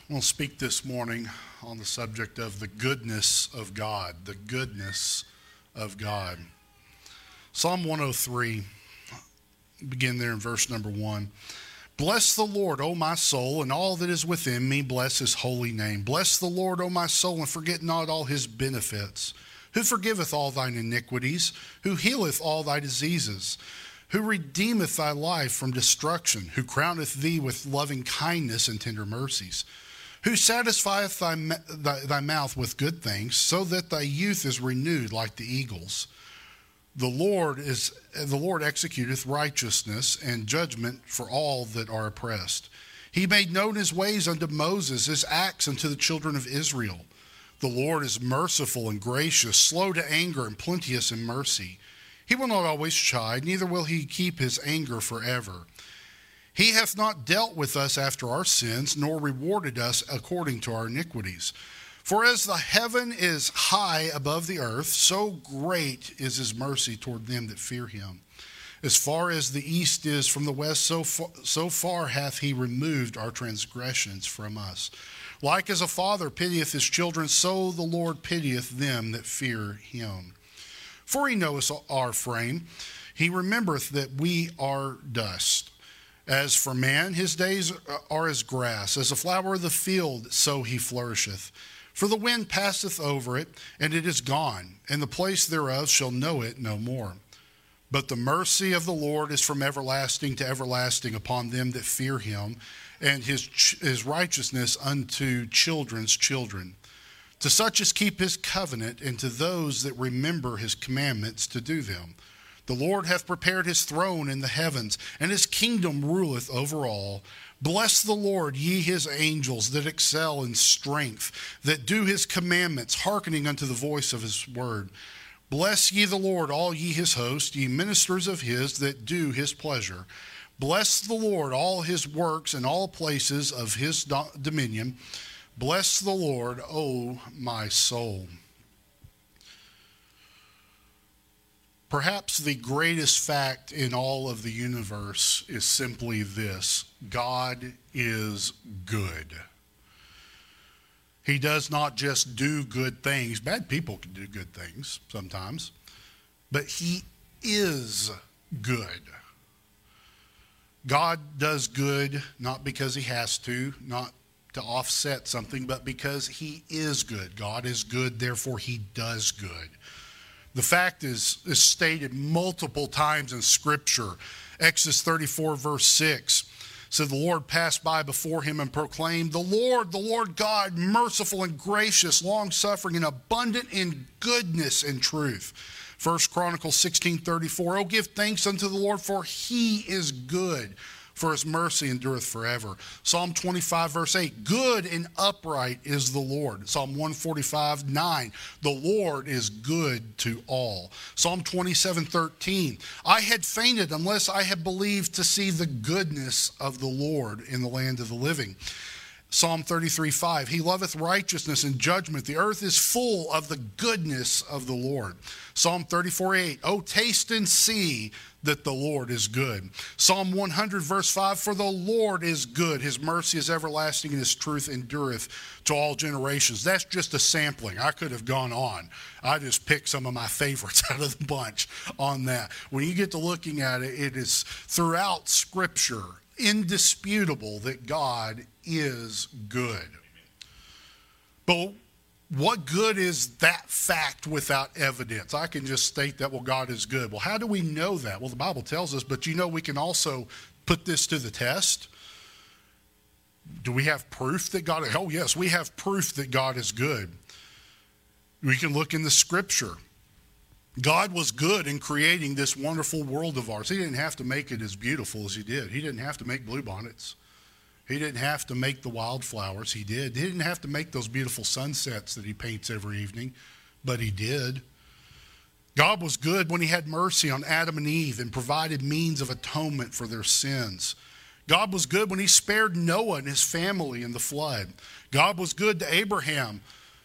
I want to speak this morning on the subject of the goodness of God, the goodness of God. Psalm 103, begin there in verse number 1. Bless the Lord, O my soul, and all that is within me, bless his holy name. Bless the Lord, O my soul, and forget not all his benefits, who forgiveth all thine iniquities, who healeth all thy diseases, who redeemeth thy life from destruction, who crowneth thee with loving kindness and tender mercies, who satisfieth thy mouth with good things, so that thy youth is renewed like the eagles. The Lord executeth righteousness and judgment for all that are oppressed. He made known his ways unto Moses, his acts unto the children of Israel. The Lord is merciful and gracious, slow to anger and plenteous in mercy. He will not always chide, neither will he keep his anger forever. He hath not dealt with us after our sins, nor rewarded us according to our iniquities. For as the heaven is high above the earth, so great is his mercy toward them that fear him. As far as the east is from the west, so far hath he removed our transgressions from us. Like as a father pitieth his children, so the Lord pitieth them that fear him. For he knoweth our frame, he remembereth that we are dust. As for man, his days are as grass, as a flower of the field, so he flourisheth. For the wind passeth over it, and it is gone, and the place thereof shall know it no more. But the mercy of the Lord is from everlasting to everlasting upon them that fear him, and his righteousness unto children's children. To such as keep his covenant, and to those that remember his commandments to do them. The Lord hath prepared his throne in the heavens, and his kingdom ruleth over all. Bless the Lord, ye his angels that excel in strength, that do his commandments, hearkening unto the voice of his word. Bless ye the Lord, all ye his host, ye ministers of his that do his pleasure. Bless the Lord, all his works, and all places of his dominion. Bless the Lord, O my soul. Perhaps the greatest fact in all of the universe is simply this: God is good. He does not just do good things. Bad people can do good things sometimes, but he is good. God does good not because he has to, not to offset something, but because he is good. God is good, therefore he does good. The fact is stated multiple times in Scripture. Exodus 34, verse 6 said, the Lord passed by before him and proclaimed, the Lord God, merciful and gracious, long-suffering and abundant in goodness and truth. 1 Chronicles 16:34, oh, give thanks unto the Lord, for he is good, for his mercy endureth forever. Psalm 25, verse 8, good and upright is the Lord. Psalm 145, 9, the Lord is good to all. Psalm 27:13, I had fainted unless I had believed to see the goodness of the Lord in the land of the living. Psalm 33:5, he loveth righteousness and judgment. The earth is full of the goodness of the Lord. Psalm 34:8, oh, taste and see that the Lord is good. Psalm 100, verse 5, for the Lord is good. His mercy is everlasting, and his truth endureth to all generations. That's just a sampling. I could have gone on. I just picked some of my favorites out of the bunch on that. When you get to looking at it, it is throughout Scripture indisputable that God is good. But what good is that fact without evidence? I can just state that, well, God is good. Well, how do we know that? Well, the Bible tells us, but we can also put this to the test. Do we have proof that God is? Oh, yes, we have proof that God is good. We can look in the Scripture. God was good in creating this wonderful world of ours. He didn't have to make it as beautiful as he did. He didn't have to make bluebonnets. He didn't have to make the wildflowers. He did. He didn't have to make those beautiful sunsets that he paints every evening, but he did. God was good when he had mercy on Adam and Eve and provided means of atonement for their sins. God was good when he spared Noah and his family in the flood. God was good to Abraham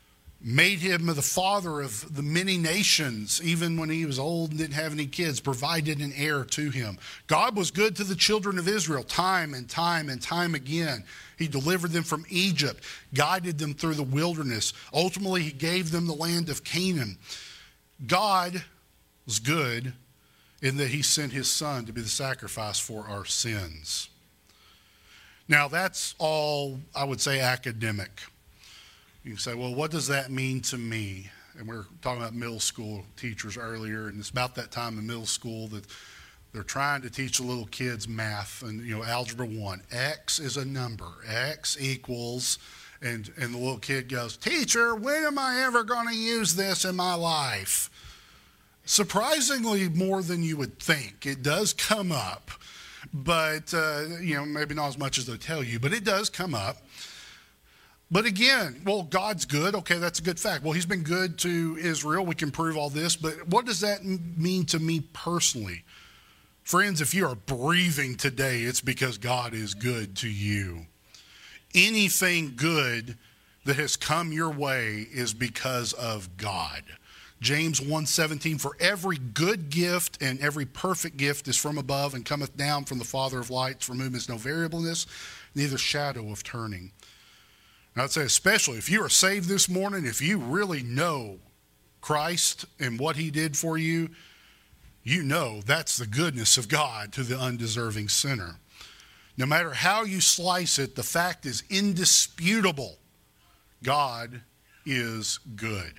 made him the father of the many nations, even when he was old and didn't have any kids, provided an heir to him. God was good to the children of Israel time and time and time again. He delivered them from Egypt, guided them through the wilderness. Ultimately, he gave them the land of Canaan. God was good in that he sent his son to be the sacrifice for our sins. Now, that's all, I would say, academic. You can say, well, what does that mean to me? And we were talking about middle school teachers earlier, and it's about that time in middle school that they're trying to teach the little kids math and, Algebra 1. X is a number. X equals, and the little kid goes, teacher, when am I ever going to use this in my life? Surprisingly more than you would think. It does come up, but, maybe not as much as they tell you, but it does come up. But again, well, God's good. Okay, that's a good fact. Well, he's been good to Israel. We can prove all this. But what does that mean to me personally? Friends, if you are breathing today, it's because God is good to you. Anything good that has come your way is because of God. James 1:17, for every good gift and every perfect gift is from above and cometh down from the Father of lights, from whom is no variableness, neither shadow of turning. I'd say especially if you are saved this morning, if you really know Christ and what he did for you, you know that's the goodness of God to the undeserving sinner. No matter how you slice it, the fact is indisputable. God is good.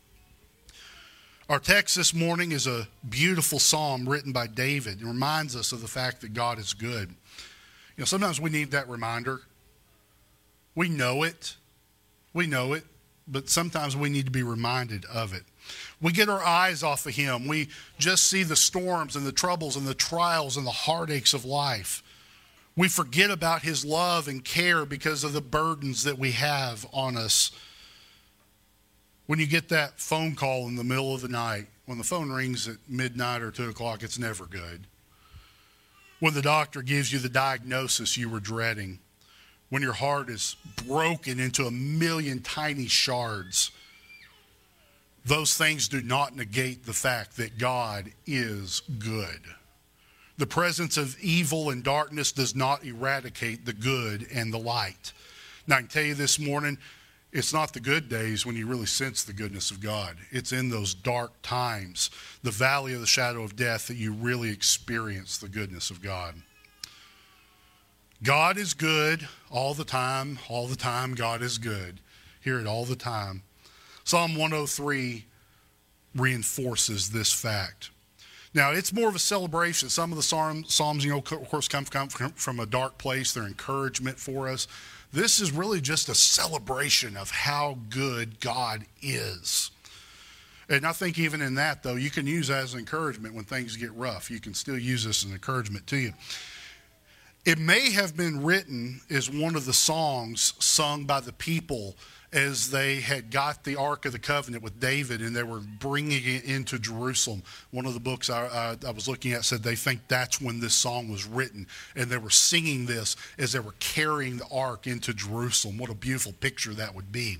Our text this morning is a beautiful psalm written by David. It reminds us of the fact that God is good. Sometimes we need that reminder. We know it, but sometimes we need to be reminded of it. We get our eyes off of him. We just see the storms and the troubles and the trials and the heartaches of life. We forget about his love and care because of the burdens that we have on us. When you get that phone call in the middle of the night, when the phone rings at midnight or 2 o'clock, it's never good. When the doctor gives you the diagnosis you were dreading. When your heart is broken into a million tiny shards, those things do not negate the fact that God is good. The presence of evil and darkness does not eradicate the good and the light. Now, I can tell you this morning, it's not the good days when you really sense the goodness of God. It's in those dark times, the valley of the shadow of death, that you really experience the goodness of God. God is good all the time God is good. Hear it all the time. Psalm 103 reinforces this fact. Now, it's more of a celebration. Some of the Psalms, of course, come from a dark place. They're encouragement for us. This is really just a celebration of how good God is. And I think even in that, though, you can use that as encouragement when things get rough. You can still use this as an encouragement to you. It may have been written as one of the songs sung by the people as they had got the Ark of the Covenant with David and they were bringing it into Jerusalem. One of the books I was looking at said they think that's when this song was written, and they were singing this as they were carrying the Ark into Jerusalem. What a beautiful picture that would be.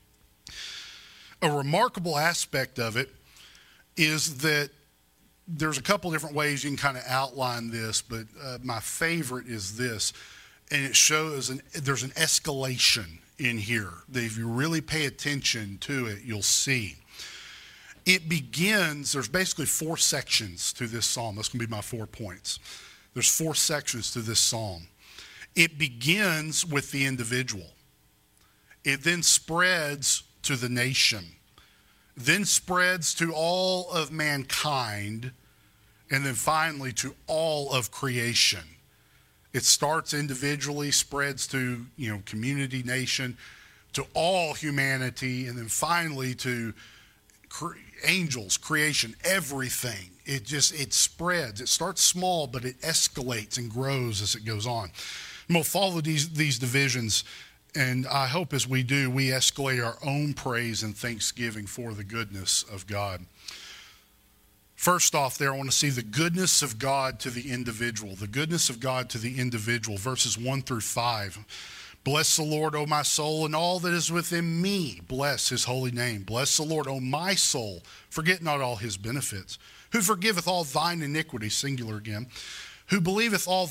A remarkable aspect of it is that there's a couple different ways you can kind of outline this, but my favorite is this, and it shows there's an escalation in here that if you really pay attention to it, you'll see. It begins, there's basically 4 sections to this psalm. That's going to be my 4 points. There's 4 sections to this psalm. It begins with the individual. It then spreads to the nation, then spreads to all of mankind, and then finally to all of creation. It starts individually, spreads to, community, nation, to all humanity, and then finally to angels, creation, everything. It spreads. It starts small, but it escalates and grows as it goes on. And we'll follow these divisions, and I hope as we do, we escalate our own praise and thanksgiving for the goodness of God. First off there, I want to see the goodness of God to the individual. The goodness of God to the individual, verses 1 through 5. Bless the Lord, O my soul, and all that is within me. Bless his holy name. Bless the Lord, O my soul. Forget not all his benefits. Who forgiveth all thine iniquities, singular again. Who believeth all,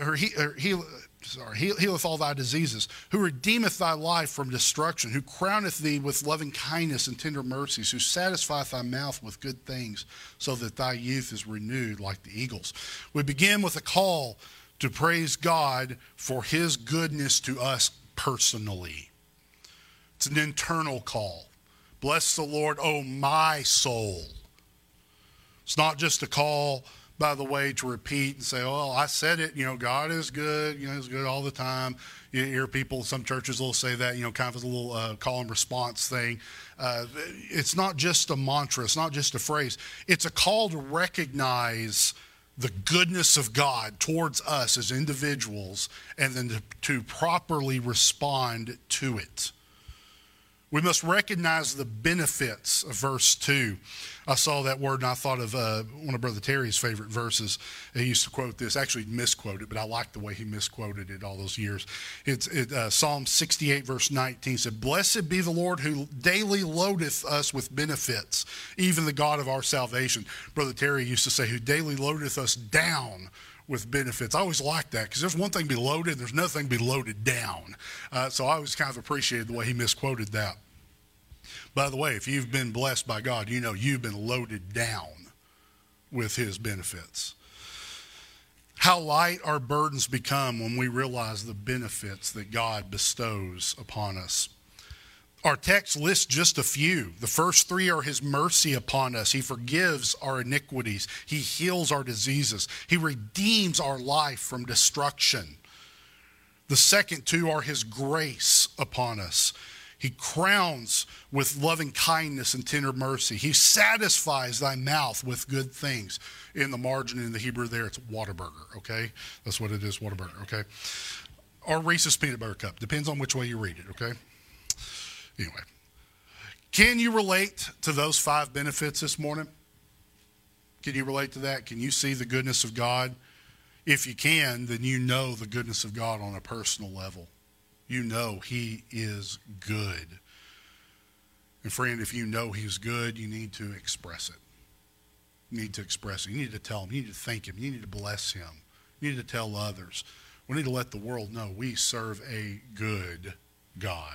healeth all thy diseases. Who redeemeth thy life from destruction. Who crowneth thee with loving kindness and tender mercies. Who satisfieth thy mouth with good things, so that thy youth is renewed like the eagles. We begin with a call to praise God for his goodness to us personally. It's an internal call. Bless the Lord, O my soul. It's not just a call, by the way, to repeat and say, oh, I said it, God is good, he's good all the time. You hear people, some churches will say that, kind of as a little call and response thing. It's not just a mantra, it's not just a phrase. It's a call to recognize the goodness of God towards us as individuals, and then to properly respond to it. We must recognize the benefits of verse 2. I saw that word and I thought of one of Brother Terry's favorite verses. He used to quote this, actually misquote it, but I like the way he misquoted it all those years. It's Psalm 68 verse 19 said, "Blessed be the Lord who daily loadeth us with benefits, even the God of our salvation." Brother Terry used to say, who daily loadeth us down with benefits. I always liked that, because there's one thing to be loaded, there's another thing to be loaded down. So I always kind of appreciated the way he misquoted that. By the way, if you've been blessed by God, you've been loaded down with his benefits. How light our burdens become when we realize the benefits that God bestows upon us. Our text lists just a few. The first three are his mercy upon us. He forgives our iniquities. He heals our diseases. He redeems our life from destruction. The second two are his grace upon us. He crowns with loving kindness and tender mercy. He satisfies thy mouth with good things. In the margin in the Hebrew there, it's Whataburger, okay? That's what it is, Whataburger, okay? Or Reese's Peanut Butter Cup. Depends on which way you read it, okay? Anyway, can you relate to those 5 benefits this morning? Can you relate to that? Can you see the goodness of God? If you can, then you know the goodness of God on a personal level. You know he is good. And friend, if you know he's good, you need to express it. You need to express it. You need to tell him. You need to thank him. You need to bless him. You need to tell others. We need to let the world know we serve a good God.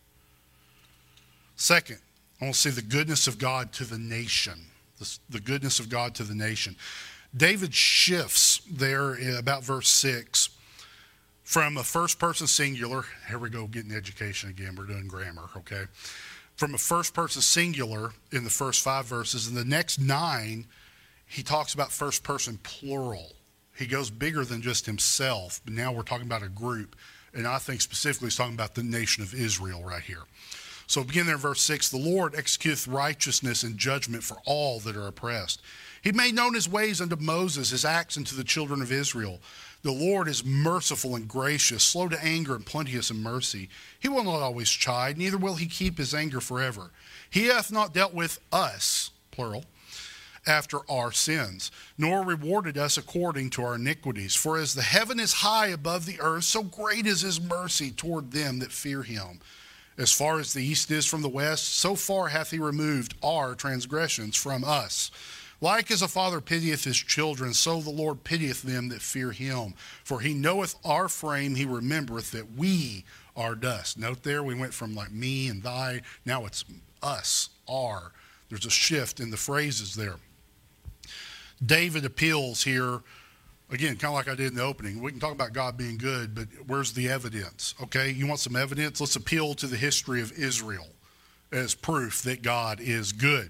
Second, I want to see the goodness of God to the nation. The goodness of God to the nation. David shifts there about verse 6 from a first-person singular. Here we go, getting education again. We're doing grammar, okay? From a first-person singular in the first 5 verses. In the next 9, he talks about first-person plural. He goes bigger than just himself, but now we're talking about a group. And I think specifically he's talking about the nation of Israel right here. So begin there in verse 6. The Lord executeth righteousness and judgment for all that are oppressed. He made known his ways unto Moses, his acts unto the children of Israel. The Lord is merciful and gracious, slow to anger and plenteous in mercy. He will not always chide, neither will he keep his anger forever. He hath not dealt with us, plural, after our sins, nor rewarded us according to our iniquities. For as the heaven is high above the earth, so great is his mercy toward them that fear him. As far as the east is from the west, so far hath he removed our transgressions from us. Like as a father pitieth his children, so the Lord pitieth them that fear him. For he knoweth our frame, he remembereth that we are dust. Note there, we went from like me and thy, now it's us, our. There's a shift in the phrases there. David appeals here, again, kind of like I did in the opening. We can talk about God being good, but where's the evidence? Okay, you want some evidence? Let's appeal to the history of Israel as proof that God is good.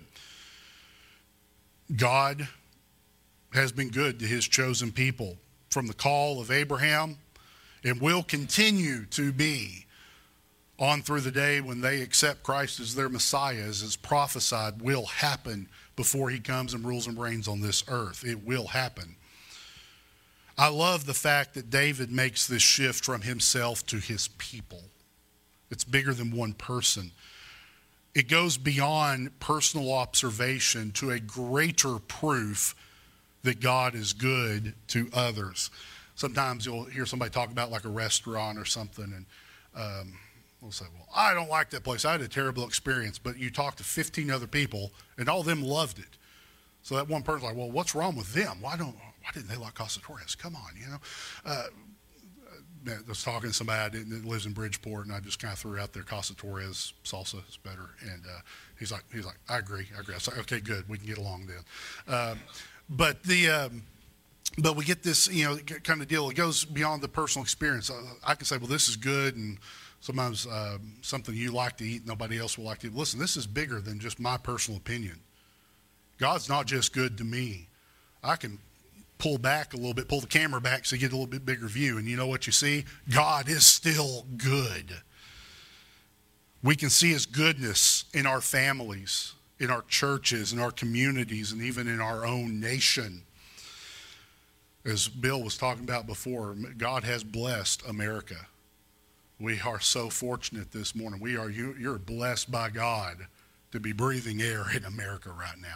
God has been good to his chosen people from the call of Abraham, and will continue to be on through the day when they accept Christ as their Messiah, as is prophesied will happen before he comes and rules and reigns on this earth. It will happen. I love the fact that David makes this shift from himself to his people. It's bigger than one person. It goes beyond personal observation to a greater proof that God is good to others. Sometimes you'll hear somebody talk about like a restaurant or something, and We'll say, well, I don't like that place. I had a terrible experience. But you talk to 15 other people, and all of them loved it. So that one person's like, well, what's wrong with them? Why didn't they like Casa Torres? Come on, you know. I was talking to somebody that lives in Bridgeport, and I just kind of threw out there Casa Torres salsa is better. And he's like, I agree. I was like, okay, good, we can get along then. But we get this, you know, kind of deal. It goes beyond the personal experience. I can say, well, this is good, and sometimes something you like to eat, nobody else will like to eat. Listen, this is bigger than just my personal opinion. God's not just good to me. I can pull back a little bit, pull the camera back so you get a little bit bigger view. And you know what you see? God is still good. We can see his goodness in our families, in our churches, in our communities, and even in our own nation. As Bill was talking about before, God has blessed America. We are so fortunate this morning. You're blessed by God to be breathing air in America right now.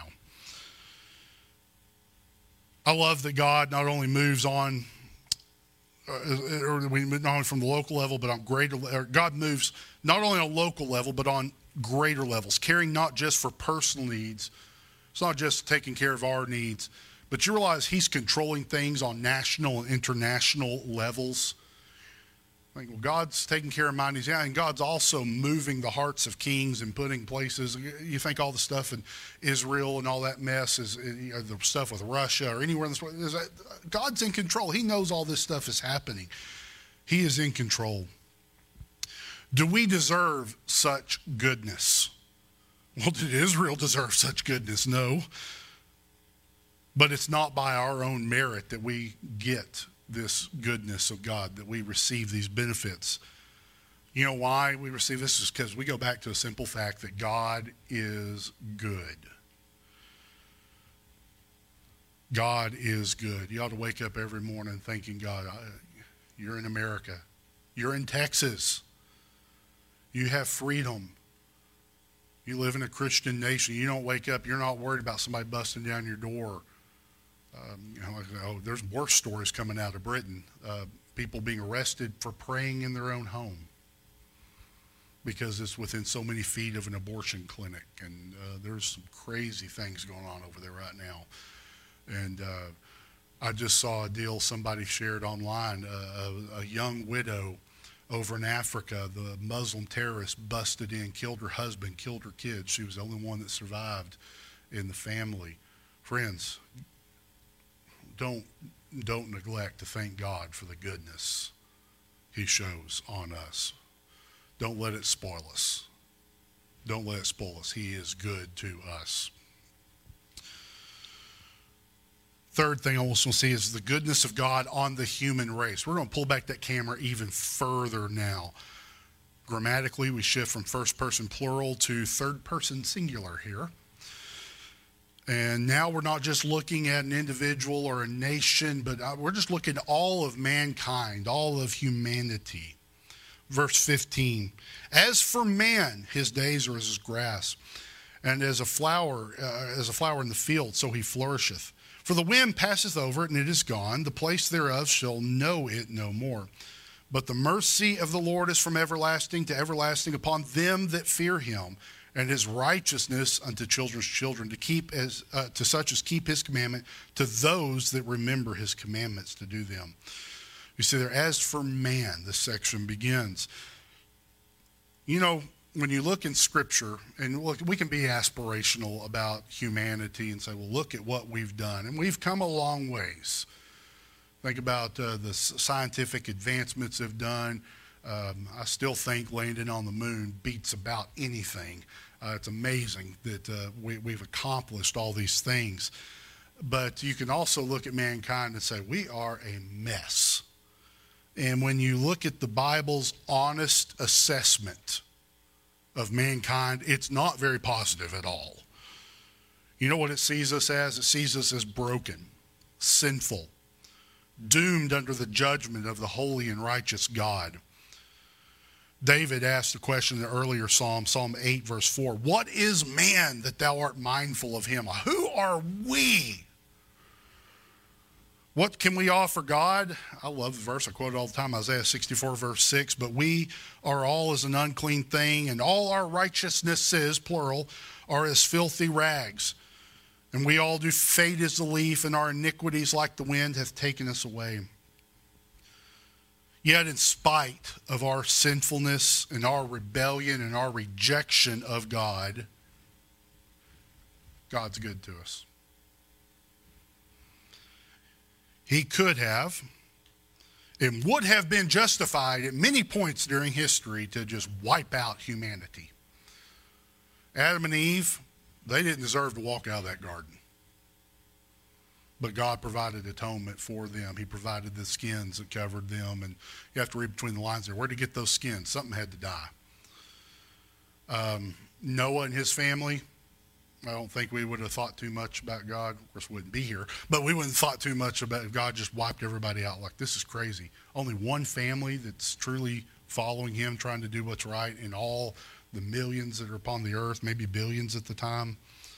I love that God not only moves on, not only from the local level, but on God moves not only on a local level, but on greater levels, caring not just for personal needs. It's not just taking care of our needs, but you realize he's controlling things on national and international levels. I think, well, God's taking care of my needs, and God's also moving the hearts of kings and putting places. You think all the stuff in Israel and all that mess is, you know, the stuff with Russia or anywhere in this world. God's in control. He knows all this stuff is happening. He is in control. Do we deserve such goodness? Well, did Israel deserve such goodness? No. But it's not by our own merit that we get this goodness of God, that we receive these benefits. You know why we receive this? Is because we go back to a simple fact that God is good. God is good. You ought to wake up every morning thanking God. You're in America. You're in Texas. You have freedom. You live in a Christian nation. You don't wake up, you're not worried about somebody busting down your door. There's worse stories coming out of Britain. People being arrested for praying in their own home because it's within so many feet of an abortion clinic. And there's some crazy things going on over there right now. And I just saw a deal somebody shared online. A young widow over in Africa, the Muslim terrorist busted in, killed her husband, killed her kids. She was the only one that survived in the family. Friends, don't neglect to thank God for the goodness he shows on us. Don't let it spoil us. Don't let it spoil us. He is good to us. Third thing I also see is the goodness of God on the human race. We're going to pull back that camera even further now. Grammatically, we shift from first person plural to third person singular here. And now we're not just looking at an individual or a nation, but we're just looking at all of mankind, all of humanity. Verse 15, as for man, his days are as grass, and as a flower in the field, so he flourisheth. For the wind passeth over it, and it is gone. The place thereof shall know it no more. But the mercy of the Lord is from everlasting to everlasting upon them that fear him, and his righteousness unto children's children, to such as keep his commandment, to those that remember his commandments to do them. You see there, as for man, this section begins. You know, when you look in Scripture, and look, we can be aspirational about humanity and say, well, look at what we've done. And we've come a long ways. Think about the scientific advancements they've done. I still think landing on the moon beats about anything. It's amazing that we've accomplished all these things. But you can also look at mankind and say, we are a mess. And when you look at the Bible's honest assessment of mankind, it's not very positive at all. You know what it sees us as? It sees us as broken, sinful, doomed under the judgment of the holy and righteous God. David asked the question in the earlier Psalm 8, verse 4, what is man that thou art mindful of him? Who are we? What can we offer God? I love the verse. I quote it all the time, Isaiah 64, verse 6. But we are all as an unclean thing, and all our righteousnesses, plural, are as filthy rags. And we all do fade as the leaf, and our iniquities like the wind hath taken us away. Yet in spite of our sinfulness and our rebellion and our rejection of God, God's good to us. He could have and would have been justified at many points during history to just wipe out humanity. Adam and Eve, they didn't deserve to walk out of that garden. But God provided atonement for them. He provided the skins that covered them. And you have to read between the lines there. Where did he get those skins? Something had to die. Noah and his family, I don't think we would have thought too much about God. Of course, we wouldn't be here. But we wouldn't have thought too much about if God just wiped everybody out. Like, this is crazy. Only one family that's truly following him, trying to do what's right in all the millions that are upon the earth, maybe billions at the time.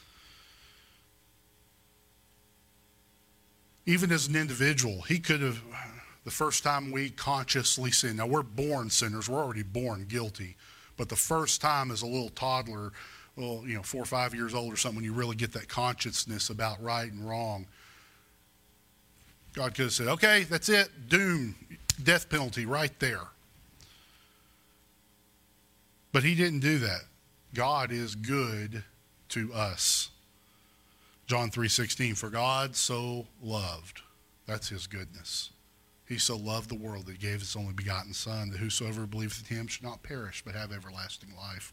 Even as an individual, he could have, the first time we consciously sin. Now, we're born sinners. We're already born guilty. But the first time as a little toddler, 4 or 5 years old or something, when you really get that consciousness about right and wrong, God could have said, okay, that's it, doom, death penalty right there. But he didn't do that. God is good to us. John 3:16, for God so loved, that's his goodness. He so loved the world that he gave his only begotten Son, that whosoever believeth in him should not perish, but have everlasting life.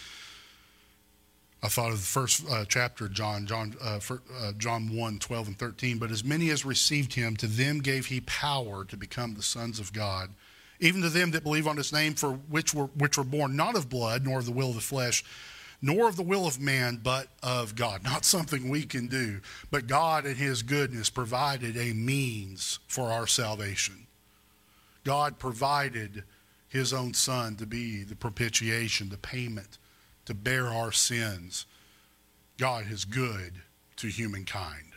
I thought of the first chapter of John 1:12 and 13. But as many as received him, to them gave he power to become the sons of God, even to them that believe on his name, for which were born not of blood, nor of the will of the flesh, nor of the will of man, but of God. Not something we can do, but God in his goodness provided a means for our salvation. God provided his own Son to be the propitiation, the payment, to bear our sins. God is good to humankind.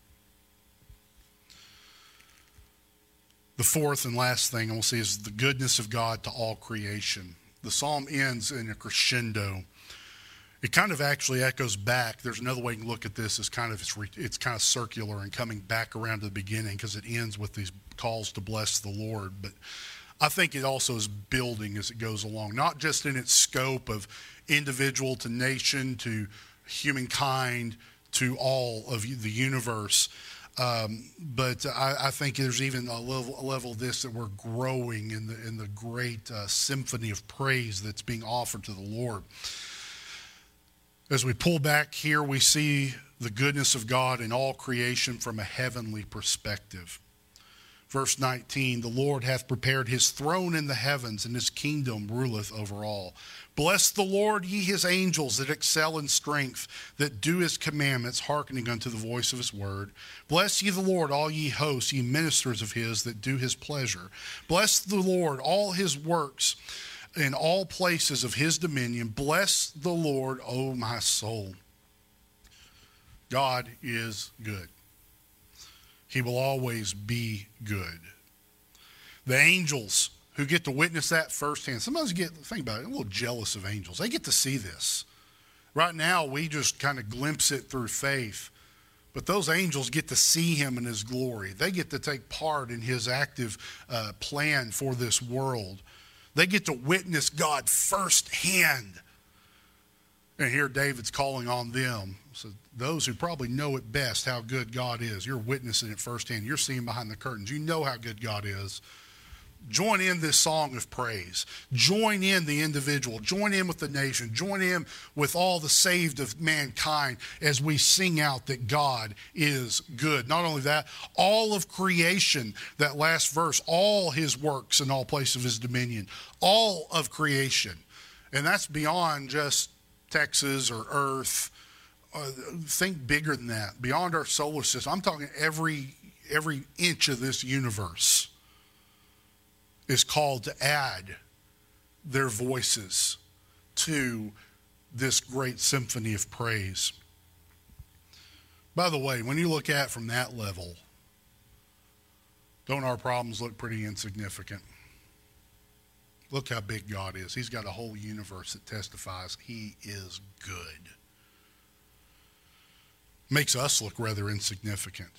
The fourth and last thing we'll see is the goodness of God to all creation. The psalm ends in a crescendo. It kind of actually echoes back. There's another way you can look at this. It's kind of circular and coming back around to the beginning, because it ends with these calls to bless the Lord. But I think it also is building as it goes along, not just in its scope of individual to nation to humankind to all of the universe. But I think there's even a level of this that we're growing in the great symphony of praise that's being offered to the Lord. As we pull back here, we see the goodness of God in all creation from a heavenly perspective. Verse 19, the Lord hath prepared his throne in the heavens, and his kingdom ruleth over all. Bless the Lord, ye his angels that excel in strength, that do his commandments, hearkening unto the voice of his word. Bless ye the Lord, all ye hosts, ye ministers of his that do his pleasure. Bless the Lord, all his works, in all places of his dominion. Bless the Lord, O my soul. God is good. He will always be good. The angels who get to witness that firsthand, sometimes think about it, a little jealous of angels. They get to see this. Right now, we just kind of glimpse it through faith. But those angels get to see him in his glory. They get to take part in his active plan for this world. They get to witness God firsthand. And here David's calling on them. So those who probably know it best how good God is, you're witnessing it firsthand. You're seeing behind the curtains. You know how good God is. Join in this song of praise. Join in the individual. Join in with the nation. Join in with all the saved of mankind as we sing out that God is good. Not only that, all of creation, that last verse, all his works in all places of his dominion, all of creation. And that's beyond just Texas or Earth. Think bigger than that. Beyond our solar system. I'm talking every inch of this universe is called to add their voices to this great symphony of praise. By the way, when you look at it from that level, Don't our problems look pretty insignificant? Look how big God is. He's got a whole universe that testifies He is good. Makes us look rather insignificant.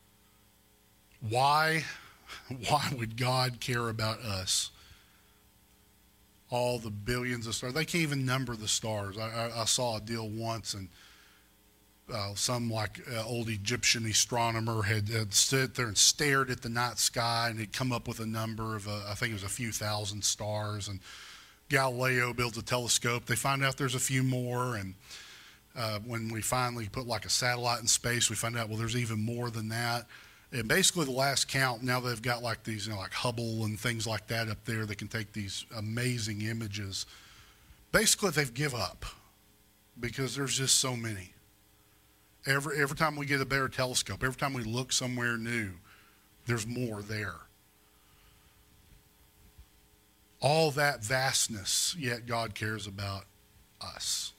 Why would God care about us? All the billions of stars. They can't even number the stars. I saw a deal once, and some old Egyptian astronomer had stood there and stared at the night sky, and he'd come up with a number of, I think it was a few thousand stars. And Galileo builds a telescope. They find out there's a few more, and when we finally put like a satellite in space, we find out, well, there's even more than that. And basically the last count, now they've got like these, like Hubble and things like that up there that can take these amazing images. Basically they've give up because there's just so many. Every time we get a better telescope, every time we look somewhere new, there's more there. All that vastness, yet God cares about us.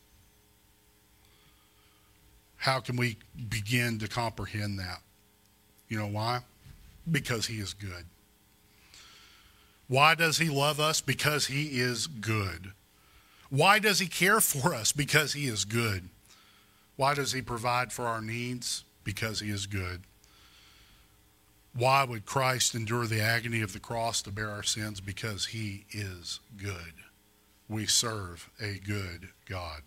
How can we begin to comprehend that? You know why? Because He is good. Why does He love us? Because He is good. Why does He care for us? Because He is good. Why does He provide for our needs? Because He is good. Why would Christ endure the agony of the cross to bear our sins? Because He is good. We serve a good God.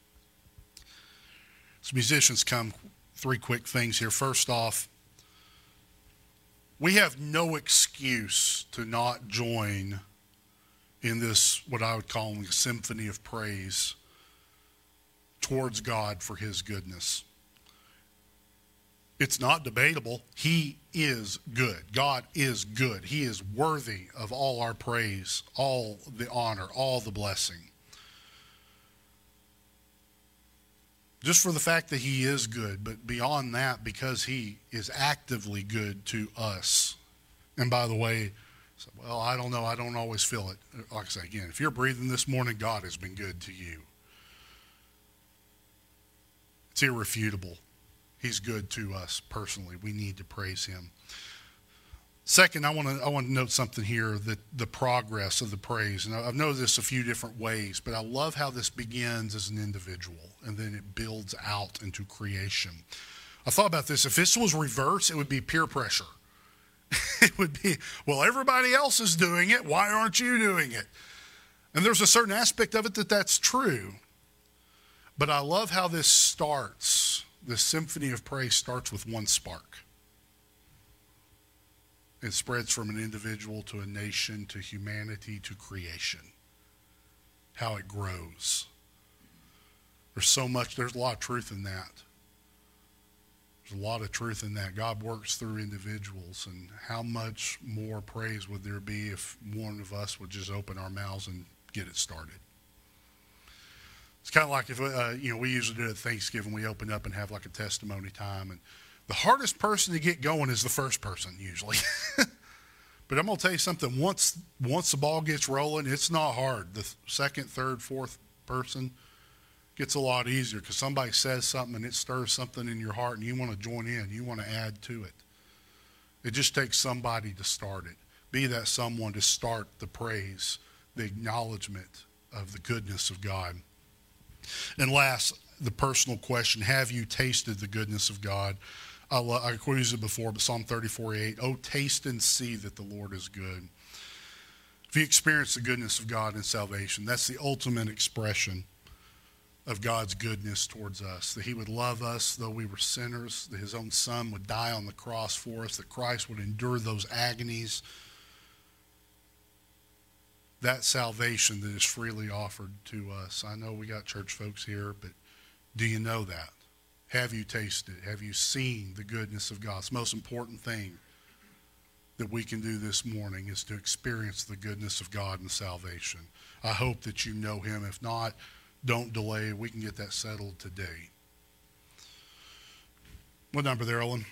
As musicians come, 3 quick things here. First off, we have no excuse to not join in this, what I would call a symphony of praise towards God for His goodness. It's not debatable. He is good. God is good. He is worthy of all our praise, all the honor, all the blessing. Just for the fact that He is good, but beyond that, because He is actively good to us. And by the way, well, I don't know, I don't always feel it. Like I say again, if you're breathing this morning, God has been good to you. It's irrefutable. He's good to us personally. We need to praise Him. Second, I want to note something here, that the progress of the praise. And I've noticed this a few different ways, but I love how this begins as an individual and then it builds out into creation. I thought about this. If this was reverse, it would be peer pressure. It would be, well, everybody else is doing it. Why aren't you doing it? And there's a certain aspect of it that's true. But I love how this starts. This symphony of praise starts with one spark. It spreads from an individual to a nation to humanity to creation. How it grows. There's a lot of truth in that. There's a lot of truth in that. God works through individuals, and how much more praise would there be if one of us would just open our mouths and get it started? It's kind of like if, we usually do it at Thanksgiving, we open up and have like a testimony time, and the hardest person to get going is the first person usually. But I'm going to tell you something, once the ball gets rolling, it's not hard. The second, third, fourth person gets a lot easier because somebody says something and it stirs something in your heart and you want to join in. You want to add to it. It just takes somebody to start it. Be that someone to start the praise, the acknowledgement of the goodness of God. And last, the personal question, have you tasted the goodness of God? I quoted it before, but Psalm 34:8, oh, taste and see that the Lord is good. If you experience the goodness of God in salvation, that's the ultimate expression of God's goodness towards us, that He would love us though we were sinners, that His own Son would die on the cross for us, that Christ would endure those agonies. That salvation that is freely offered to us. I know we got church folks here, but do you know that? Have you tasted? Have you seen the goodness of God? It's the most important thing that we can do this morning is to experience the goodness of God and salvation. I hope that you know Him. If not, don't delay. We can get that settled today. What number there, Owen?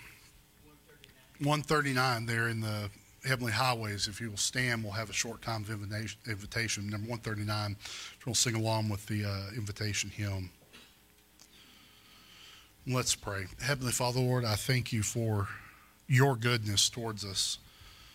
139 there in the Heavenly Highways. If you will stand, we'll have a short time of invitation. Number 139, we'll sing along with the invitation hymn. Let's pray. Heavenly Father, Lord, I thank you for your goodness towards us.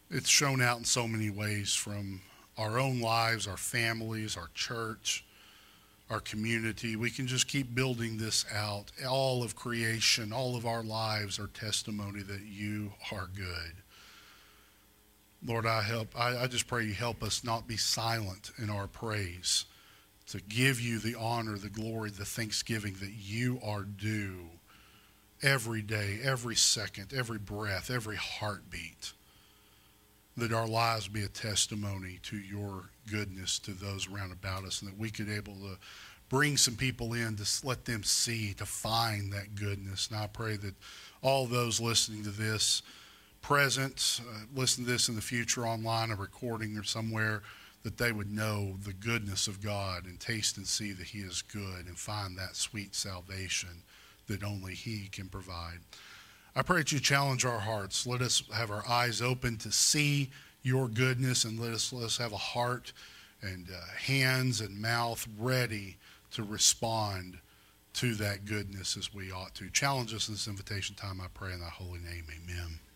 It's shown out in so many ways, from our own lives, our families, our church, our community. We can just keep building this out. All of creation, all of our lives are testimony that you are good. Lord, I just pray you help us not be silent in our praise, to give you the honor, the glory, the thanksgiving that you are due every day, every second, every breath, every heartbeat. That our lives be a testimony to your goodness to those around about us, and that we could able to bring some people in to let them see, to find that goodness. And I pray that all those listening to this, present, listen to this in the future online, a recording or somewhere, that they would know the goodness of God and taste and see that he is good and find that sweet salvation that only he can provide. I pray that you challenge our hearts. Let us have our eyes open to see your goodness, and let us have a heart and hands and mouth ready to respond to that goodness as we ought to. Challenge us in this invitation time, I pray in thy holy name. Amen.